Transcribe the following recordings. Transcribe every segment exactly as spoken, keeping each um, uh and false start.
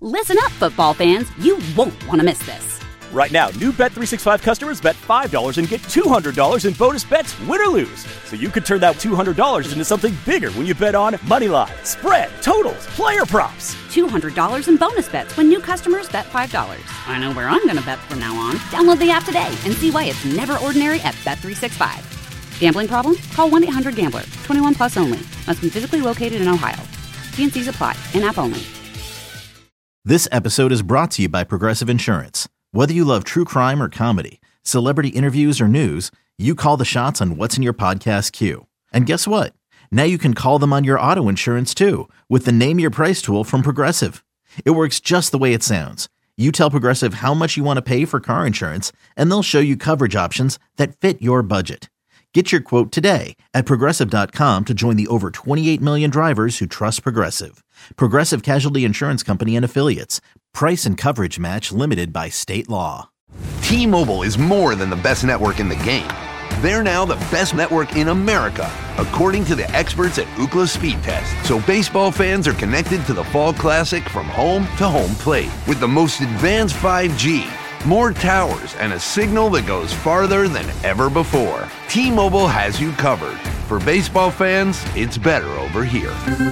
Listen up, football fans. You won't want to miss this. Right now, new Bet three sixty-five customers bet five dollars and get two hundred dollars in bonus bets, win or lose. So you could turn that two hundred dollars into something bigger when you bet on money line, spread, totals, player props. two hundred dollars in bonus bets when new customers bet five dollars. I know where I'm going to bet from now on. Download the app today and see why it's never ordinary at Bet three sixty-five. Gambling problem? Call one eight hundred gambler. twenty-one plus only. Must be physically located in Ohio. T and C's apply. In-app only. This episode is brought to you by Progressive Insurance. Whether you love true crime or comedy, celebrity interviews or news, you call the shots on what's in your podcast queue. And guess what? Now you can call them on your auto insurance too with the Name Your Price tool from Progressive. It works just the way it sounds. You tell Progressive how much you want to pay for car insurance, and they'll show you coverage options that fit your budget. Get your quote today at Progressive dot com to join the over twenty-eight million drivers who trust Progressive. Progressive Casualty Insurance Company and Affiliates. Price and coverage match limited by state law. T-Mobile is more than the best network in the game. They're now the best network in America, according to the experts at Ookla Speed Test. So baseball fans are connected to the Fall Classic from home to home plate with the most advanced five G, more towers, and a signal that goes farther than ever before. T-Mobile has you covered. For baseball fans, it's better over here.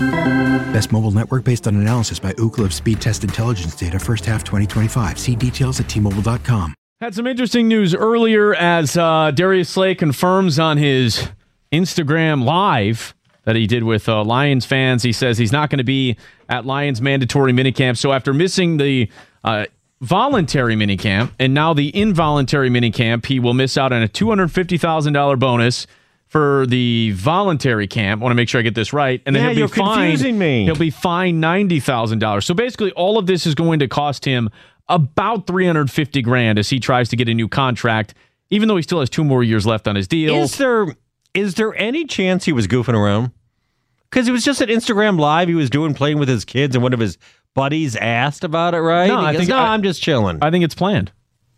Best mobile network based on analysis by Ookla of Speed Test Intelligence data first half twenty twenty-five. See details at T Mobile dot com. Had some interesting news earlier as uh, Darius Slay confirms on his Instagram Live that he did with uh, Lions fans. He says he's not going to be at Lions mandatory minicamp. So after missing the uh, voluntary minicamp and now the involuntary minicamp, he will miss out on a two hundred fifty thousand dollars bonus for the voluntary camp. I want to make sure I get this right. And then yeah, he'll be you're fined, confusing me. He'll be fined ninety thousand dollars. So basically all of this is going to cost him about three hundred fifty grand as he tries to get a new contract, even though he still has two more years left on his deal. Is there is there any chance he was goofing around? Because it was just an Instagram Live he was doing, playing with his kids, and one of his buddies asked about it, right? No, he I goes, think no, I, I'm just chilling. I think it's planned.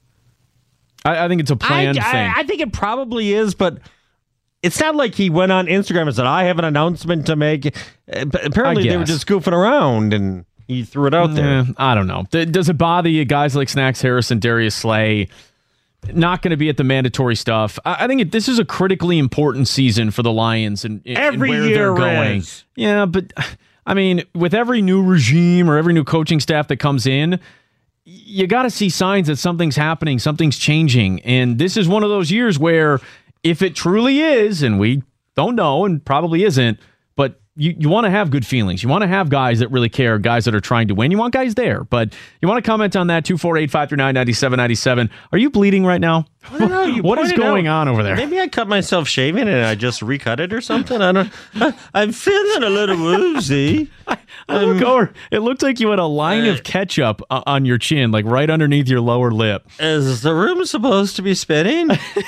I, I think it's a planned I, thing. I, I think it probably is, but it's not like he went on Instagram and said, I have an announcement to make. Apparently they were just goofing around, and he threw it out there. Eh, I don't know. Does it bother you guys like Snacks Harrison, Darius Slay, not going to be at the mandatory stuff? I, I think it, this is a critically important season for the Lions and, and every where year they're going. is. Yeah, but I mean, with every new regime or every new coaching staff that comes in, you got to see signs that something's happening, something's changing. And this is one of those years where if it truly is, and we don't know and probably isn't, but you, you want to have good feelings. You want to have guys that really care, guys that are trying to win. You want guys there. But you want to comment on that, two four eight, five three nine, nine seven nine seven. Are you bleeding right now? I don't know, you what is going out. on over there? Maybe I cut myself shaving and I just recut it or something. I don't. I, I'm feeling a little woozy. I, I look Um, over. It looked like you had a line uh, of ketchup uh, on your chin, like right underneath your lower lip. Is the room supposed to be spinning?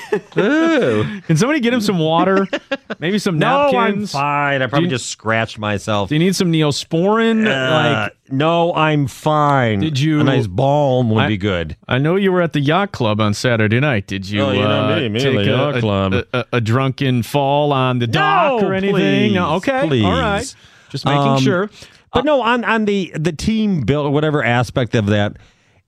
Ooh. Can somebody get him some water? Maybe some No, napkins? I'm fine. I probably you- just scratched myself. Do you need some Neosporin? Uh, like, no, I'm fine. Did you- A nice balm would I- be good. I know you were at the yacht club on Saturday night. Did you, Oh, you know uh, me, me, take the a, yacht club. A, a, a drunken fall on the dock No, or anything? please, No, okay, please. all right. Just making Um, sure. But no, on, on the, the team build or whatever aspect of that,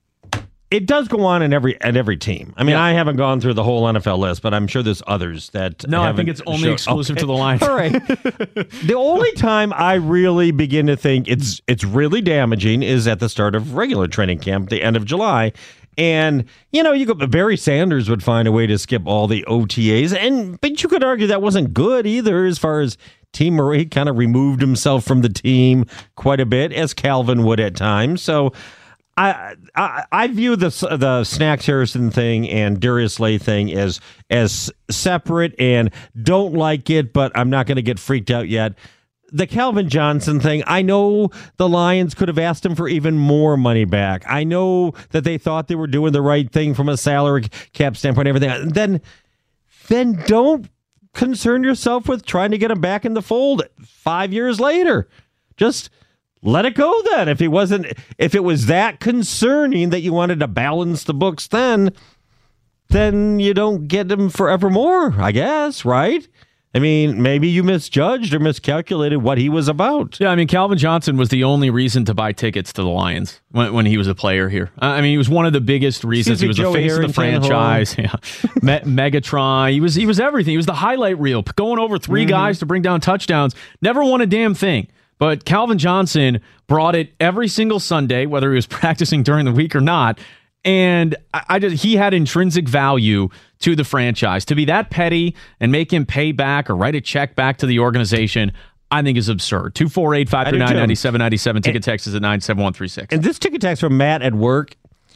it does go on in every at every team. I mean, Yeah. I haven't gone through the whole N F L list, but I'm sure there's others that. No, I haven't think it's only shown- exclusive Okay. to the Lions. All right. The only time I really begin to think it's it's really damaging is at the start of regular training camp, the end of July. And, you know, you go, Barry Sanders would find a way to skip all the O T As. And but you could argue that wasn't good either as far as Team Murray kind of removed himself from the team quite a bit, as Calvin would at times. So I I, I view the the Snacks Harrison thing and Darius Slay thing as as separate and don't like it, but I'm not going to get freaked out yet. The Calvin Johnson thing, I know the Lions could have asked him for even more money back. I know that they thought they were doing the right thing from a salary cap standpoint and everything. Then, then don't concern yourself with trying to get him back in the fold five years later. Just let it go then. If he wasn't, if it was that concerning that you wanted to balance the books then, then you don't get him forevermore, I guess, right? I mean, maybe you misjudged or miscalculated what he was about. Yeah, I mean, Calvin Johnson was the only reason to buy tickets to the Lions when, when he was a player here. I mean, he was one of the biggest reasons. He was the face of the franchise. Yeah. Me- Megatron. He was he was everything. He was the highlight reel, going over three mm-hmm. guys to bring down touchdowns. Never won a damn thing. But Calvin Johnson brought it every single Sunday, whether he was practicing during the week or not. And I, I just he had intrinsic value to the franchise. To be that petty and make him pay back or write a check back to the organization, I think is absurd. two four eight, five three nine, nine seven nine seven. Ticket text is at nine seven one three six. And this ticket text from Matt at work,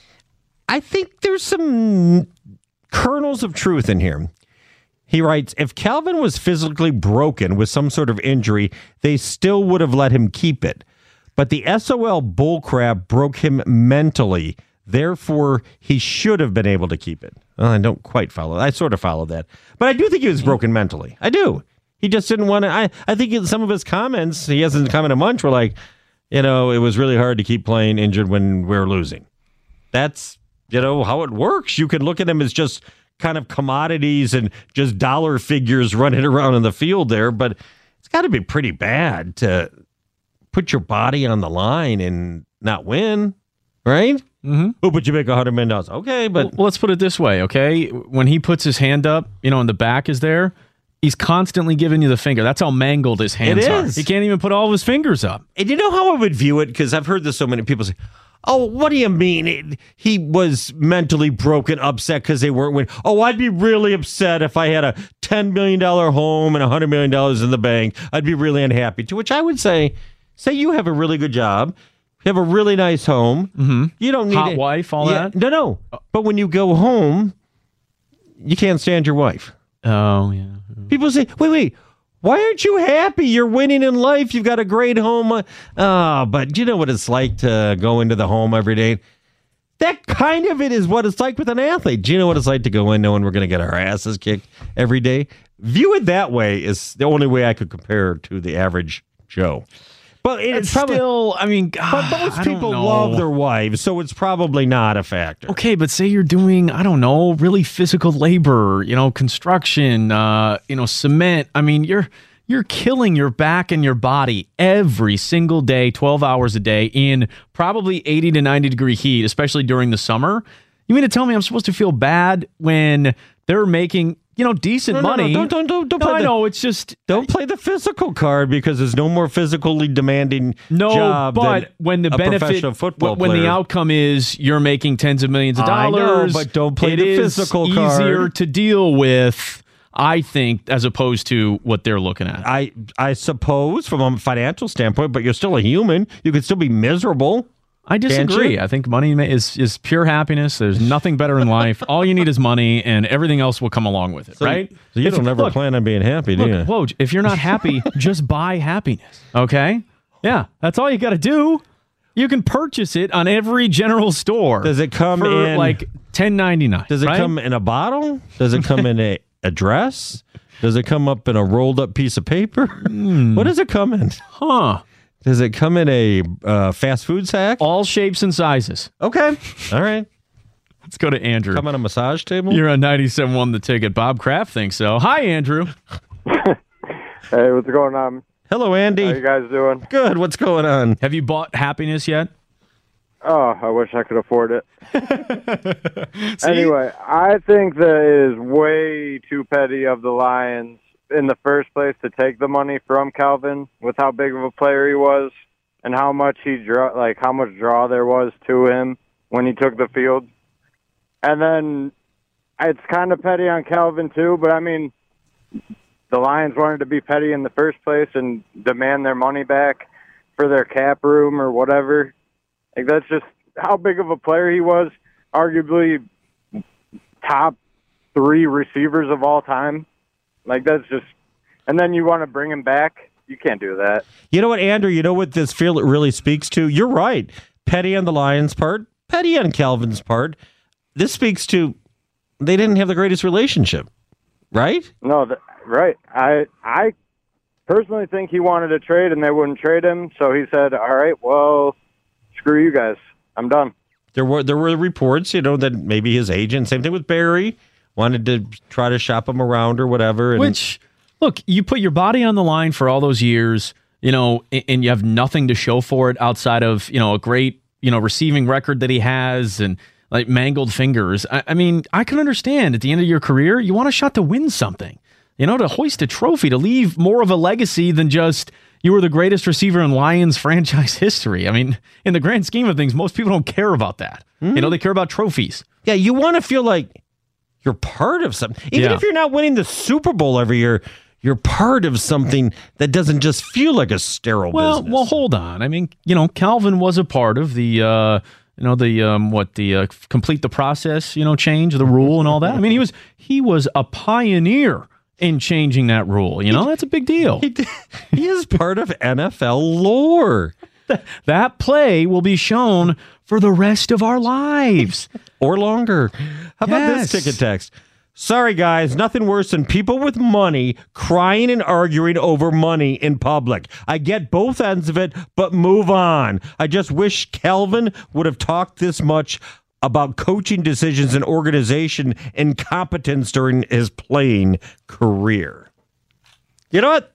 I think there's some kernels of truth in here. He writes, if Calvin was physically broken with some sort of injury, they still would have let him keep it. But the S O L bullcrap broke him mentally. Therefore, he should have been able to keep it. Well, I don't quite follow. I sort of follow that. But I do think he was broken mentally. I do. He just didn't want to. I, I think in some of his comments, he hasn't commented much, were like, you know, it was really hard to keep playing injured when we're losing. That's, you know, how it works. You can look at him as just kind of commodities and just dollar figures running around in the field there. But it's got to be pretty bad to put your body on the line and not win, right? Mm-hmm. Oh, but you make a hundred million dollars. Okay, but well, let's put it this way, okay? When he puts his hand up, you know, and the back is there, he's constantly giving you the finger. That's how mangled his hands it are. is. He can't even put all of his fingers up. And you know how I would view it? Because I've heard this so many people say, oh, what do you mean? It, he was mentally broken, upset because they weren't winning. Oh, I'd be really upset if I had a ten million dollars home and one hundred million dollars in the bank. I'd be really unhappy. To which I would say, say you have a really good job. You have a really nice home. Mm-hmm. You don't need hot it. wife, all yeah, that? No, no. But when you go home, you can't stand your wife. Oh, yeah. People say, wait, wait. Why aren't you happy? You're winning in life. You've got a great home. Uh, oh, but you know what it's like to go into the home every day? That kind of it is what it's like with an athlete. Do you know what it's like to go in knowing we're going to get our asses kicked every day? View it that way is the only way I could compare to the average Joe. But it's, it's probably, still, I mean, God, but most I don't people know. love their wives, so it's probably not a factor. Okay, but say you're doing, I don't know, really physical labor, you know, construction, uh, you know, cement. I mean, you're you're killing your back and your body every single day, twelve hours a day in probably eighty to ninety degree heat, especially during the summer. You mean to tell me I'm supposed to feel bad when they're making, you know, decent no, no, money? No, don't, don't, don't no, play I the, know, it's just... Don't play the physical card because there's no more physically demanding no, job but than when the a benefit, professional football when player. the outcome is you're making tens of millions of I dollars, know, but don't play it the is physical card. easier to deal with, I think, as opposed to what they're looking at. I I suppose from a financial standpoint, but you're still a human. You could still be miserable. I disagree. I think money is is pure happiness. There's nothing better in life. All you need is money, and everything else will come along with it, so, right? So you if, don't ever look, plan on being happy, do look, you? Woj, if you're not happy, just buy happiness, okay? Yeah, that's all you got to do. You can purchase it on every general store. Does it come for in like ten ninety-nine? Does it right? come in a bottle? Does it come in a, a dress? Does it come up in a rolled up piece of paper? Mm. What does it come in? Huh. Does it come in a uh, fast food sack? All shapes and sizes. Okay. All right. Let's go to Andrew. Come on a massage table? You're on ninety-seven point one The Ticket. Bob Kraft thinks so. Hi, Andrew. Hey, what's going on? Hello, Andy. How you guys doing? Good. What's going on? Have you bought happiness yet? Oh, I wish I could afford it. Anyway, I think that it is way too petty of the Lions in the first place to take the money from Calvin with how big of a player he was and how much he draw, like how much draw there was to him when he took the field. And then it's kind of petty on Calvin too, but I mean, the Lions wanted to be petty in the first place and demand their money back for their cap room or whatever. Like that's just how big of a player he was, arguably top three receivers of all time. Like, that's just... And then you want to bring him back? You can't do that. You know what, Andrew? You know what this feel really speaks to? You're right. Petty on the Lions' part. Petty on Calvin's part. This speaks to they didn't have the greatest relationship, right? No, the, right. I I personally think he wanted to trade, and they wouldn't trade him. So he said, all right, well, screw you guys. I'm done. There were there were reports, you know, that maybe his agent, same thing with Barry, wanted to try to shop him around or whatever. And Which, look, you put your body on the line for all those years, you know, and, and you have nothing to show for it outside of, you know, a great, you know, receiving record that he has and like mangled fingers. I, I mean, I can understand at the end of your career, you want a shot to win something, you know, to hoist a trophy, to leave more of a legacy than just you were the greatest receiver in Lions franchise history. I mean, in the grand scheme of things, most people don't care about that. Mm-hmm. You know, they care about trophies. Yeah, you want to feel like you're part of something. Even Yeah. if you're not winning the Super Bowl every year, you're part of something that doesn't just feel like a sterile Well, business. well, hold on. I mean, you know, Calvin was a part of the, uh, you know, the um, what the uh, complete the process, you know, change the rule and all that. I mean, he was he was a pioneer in changing that rule. You know, that's a big deal. He, he is part of N F L lore. That play will be shown for the rest of our lives. Or longer. How about Yes. this ticket text? Sorry, guys, nothing worse than people with money crying and arguing over money in public. I get both ends of it, but move on. I just wish Calvin would have talked this much about coaching decisions and organization incompetence during his playing career. You know what?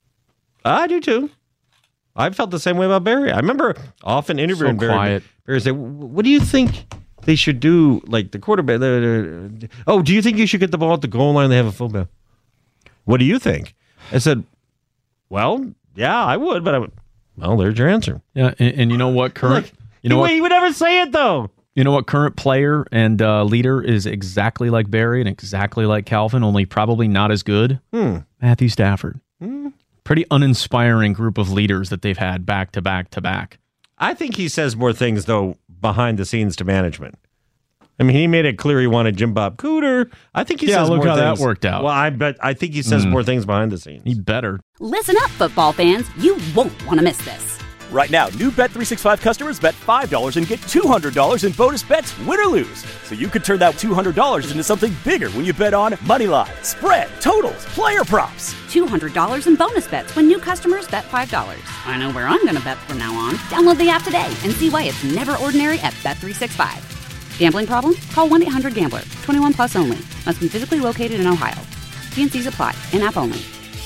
I do too. I felt the same way about Barry. I remember often interviewing So Barry. quiet. Barry say, "What do you think they should do? Like the quarterback? The, oh, do you think you should get the ball at the goal line? They have a fullback. What do you think?" I said, "Well, yeah, I would, but I would." Well, there's your answer. Yeah, and, and you know what, current, Look, you know he, what, he would never say it though. you know what, current player and uh, leader is exactly like Barry and exactly like Calvin, only probably not as good. Hmm. Matthew Stafford. Hmm. Pretty uninspiring group of leaders that they've had back to back to back. I think he says more things though behind the scenes to management. I mean, he made it clear he wanted Jim Bob Cooter. I think he Yeah, says look more how that things. worked out. Well, I bet I think he says Mm. more things behind the scenes. He better. Listen up, football fans. You won't want to miss this. Right now, new Bet three sixty-five customers bet five dollars and get two hundred dollars in bonus bets, win or lose. So you could turn that two hundred dollars into something bigger when you bet on Moneyline, spread, totals, player props. two hundred dollars in bonus bets when new customers bet five dollars. I know where I'm going to bet from now on. Download the app today and see why it's never ordinary at Bet three sixty-five. Gambling problem? Call one eight hundred gambler. twenty-one plus only. Must be physically located in Ohio. T and C's apply. In-app only.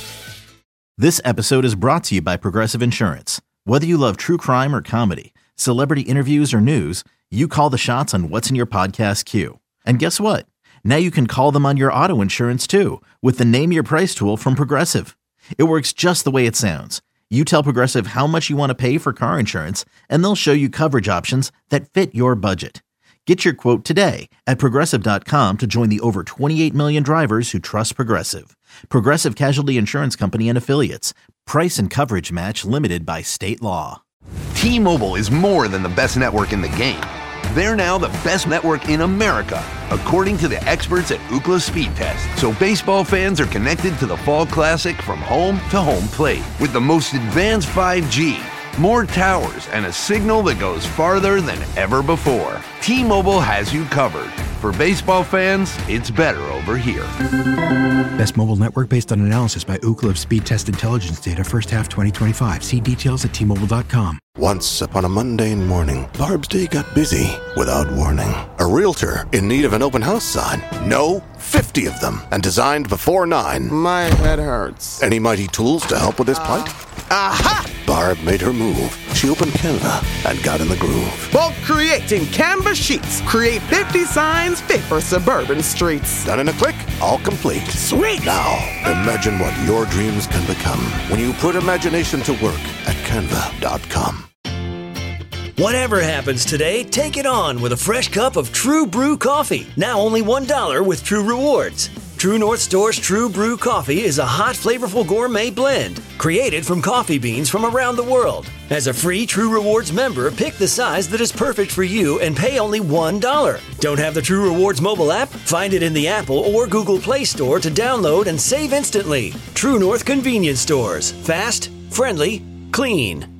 This episode is brought to you by Progressive Insurance. Whether you love true crime or comedy, celebrity interviews or news, you call the shots on what's in your podcast queue. And guess what? Now you can call them on your auto insurance too with the Name Your Price tool from Progressive. It works just the way it sounds. You tell Progressive how much you want to pay for car insurance, and they'll show you coverage options that fit your budget. Get your quote today at Progressive dot com to join the over twenty-eight million drivers who trust Progressive. Progressive Casualty Insurance Company and Affiliates. Price and coverage match limited by state law. T-Mobile is more than the best network in the game. They're now the best network in America, according to the experts at Ookla Speed Test. So baseball fans are connected to the Fall Classic from home to home plate with the most advanced five G, more towers, and a signal that goes farther than ever before. T-Mobile has you covered. For baseball fans, it's better over here. Best mobile network based on analysis by Ookla of Speed Test Intelligence data first half twenty twenty-five. See details at T Mobile dot com. Once upon a mundane morning, Barb's day got busy without warning. A realtor in need of an open house sign. No, fifty of them, and designed before nine. My head hurts. Any mighty tools to help with this plight? Aha! Barb made her move. She opened Canva and got in the groove. Bulk creating Canva sheets. Create fifty signs fit for suburban streets. Done in a click, all complete. Sweet! Now, imagine what your dreams can become when you put imagination to work at canva dot com. Whatever happens today, take it on with a fresh cup of True Brew coffee. Now only one dollar with True Rewards. True North Store's True Brew coffee is a hot, flavorful gourmet blend created from coffee beans from around the world. As a free True Rewards member, pick the size that is perfect for you and pay only one dollar. Don't have the True Rewards mobile app? Find it in the Apple or Google Play Store to download and save instantly. True North Convenience Stores. Fast, friendly, clean.